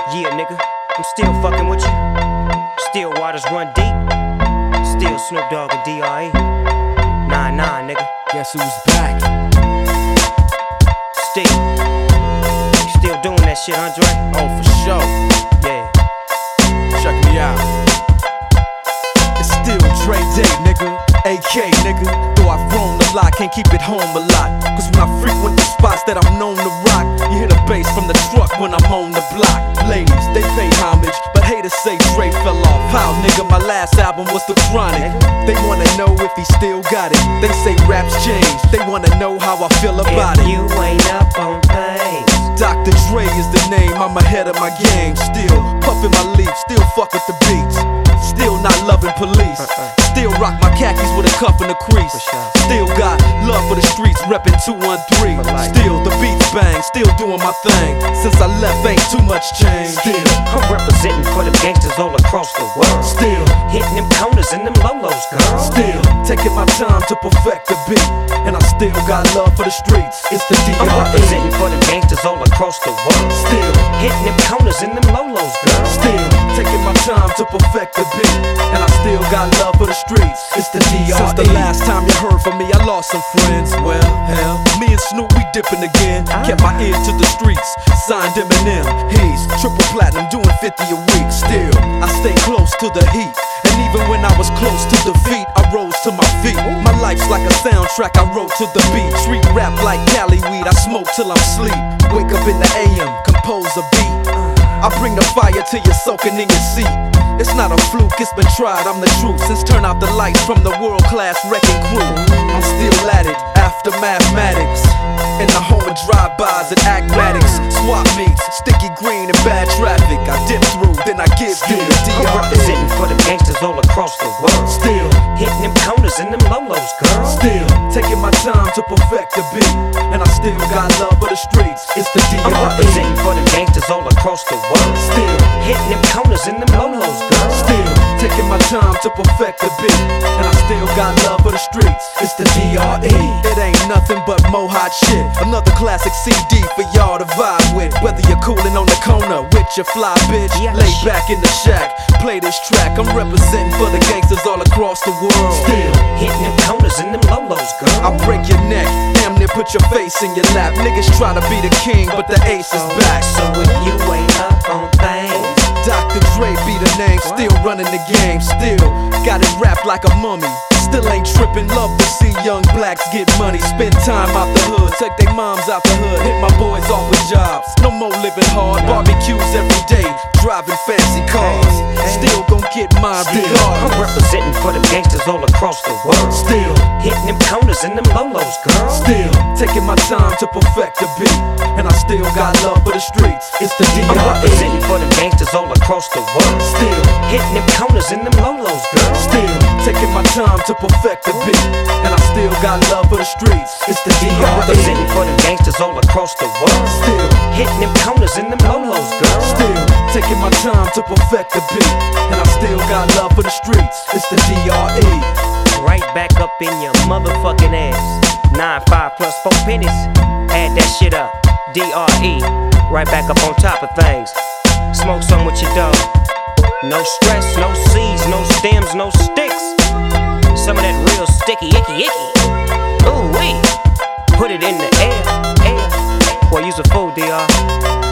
Yeah, nigga, I'm still fucking with you. Still waters run deep. Still Snoop Dogg and D.R.E. Nah, nigga. Guess who's back? Still doing that shit, Andre? Oh, for sure. Yeah. Check me out. It's still Dre Day, nigga. AK, nigga. Though I've grown a lot, can't keep it home a lot. Cause when I frequent the spots that I'm known to rock, you hear the bass from the truck when I'm on the block. Ladies, they pay homage, but haters say Dre fell off. How, nigga, my last album was The Chronic. They wanna know if he still got it. They say raps change, they wanna know how I feel about if it. You ain't up on things. Dr. Dre is the name, I'm ahead of my game. Still puffin' my leaf, still fuck with the beats. Still not loving police. Still rock my khakis with a cuff and a crease. Still got love for the streets, reppin' 213. Still the beats bang, still doing my thing. Since I left, ain't too much change. Still I'm representing for them gangsters all across the world. Still hitting them corners and them lolos, girl. Still taking my time to perfect the beat. And I still got love for the streets. It's the D.R.E. I'm representing for them gangsters all across the world. Still hitting them corners and them lolos, girl. Still taking my time to perfect the beat. And I still got love for the streets. It's the D.R.E. Since the last time you heard from me, I lost some friends. Well, hell, me and Snoop, we dipping again. Kept my ear to the streets, signed Eminem. He's triple platinum, doing 50 a week. Still, I stay close to the heat. And even when I was close to defeat, I rose to my feet. My life's like a soundtrack, I wrote to the beat. Treat rap like Cali weed, I smoke till I'm sleep. Wake up in the AM, compose a beat. I bring the fire till you're soaking in your seat. It's not a fluke, it's been tried, I'm the truth. Since turn out the lights from the world-class wrecking crew, I'm still at it, after mathematics. In the home of drive-bys and acmatics. Swap meets, sticky green and bad traffic. I dip through, then I give you the D.R.E. I'm representing for them gangsters all across the world. Still hitting them corners and them lolos, girl. Still taking my time to perfect the beat. And I still got love for the streets. It's the D.R.E. I'm representing for them gangsters all across the world. Still hitting them corners and them lolos, girl. Still taking my time to perfect the beat. And I still got love for the streets. It's the D.R.E. It ain't nothing but mo hot shit. Another classic CD for y'all to vibe with. Whether you're coolin' on the corner with your fly bitch, lay back in the shack, play this track. I'm representing for the gangsters all across the world. Still hitting them corners and them lolos, girl. I'll break your neck, damn near put your face in your lap. Niggas try to be the king, but the ace is back. So if you ain't up on things, Dr. Dre be the name, still running the game. Still got it wrapped like a mummy. Still ain't trippin', love to see young blacks get money. Spend time out the hood, take their moms out the hood. Hit my boys off with jobs, no more living hard. Barbecues every day, driving fancy cars. Still gon' get mine regardless. I'm representing for them gangsters all across the world. Still hitting them corners and them lolos, girl. Still taking my time to perfect the beat. And I still got love for the streets. It's the D.R.E. I'm representing for them gangsters all across the world. Still hitting them corners and them lolos, girl. Still taking my time to perfect the beat. And I still got love for the streets. It's the D.R.E. I'm representing for them gangsters all across the world. Still hitting them corners and them lolos, girl. Still taking my time to perfect the beat. And I still got love for the streets. It's the D.R.E. Right back up in your motherfucking ass. 9-5 plus 4 pennies. Add that shit up. D.R.E. Right back up on top of things. Smoke some with your dog. No stress, no seeds, no stems, no sticks. Some of that real sticky, icky. Ooh wee. Put it in the air. Boy, you's a fool, D.R.